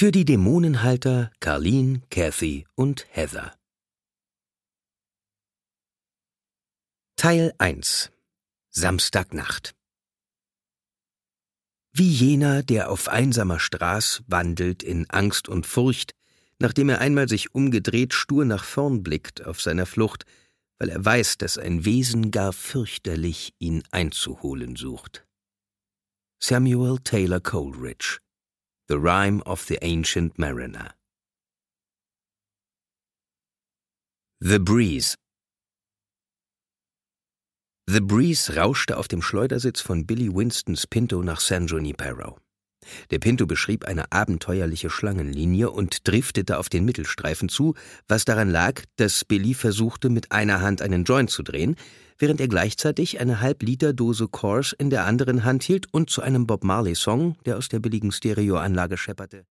Für die Dämonenhalter Carleen, Kathy und Heather. Teil 1. Samstagnacht. Wie jener, der auf einsamer Straß wandelt in Angst und Furcht, nachdem er einmal sich umgedreht stur nach vorn blickt auf seiner Flucht, weil er weiß, dass ein Wesen gar fürchterlich ihn einzuholen sucht. Samuel Taylor Coleridge, The Rime of the Ancient Mariner. The Breeze. The Breeze rauschte auf dem Schleudersitz von Billy Winstons Pinto nach San Junipero. Der Pinto beschrieb eine abenteuerliche Schlangenlinie und driftete auf den Mittelstreifen zu, was daran lag, dass Billy versuchte, mit einer Hand einen Joint zu drehen, während er gleichzeitig eine Halb-Liter-Dose Coors in der anderen Hand hielt und zu einem Bob Marley-Song, der aus der billigen Stereoanlage schepperte,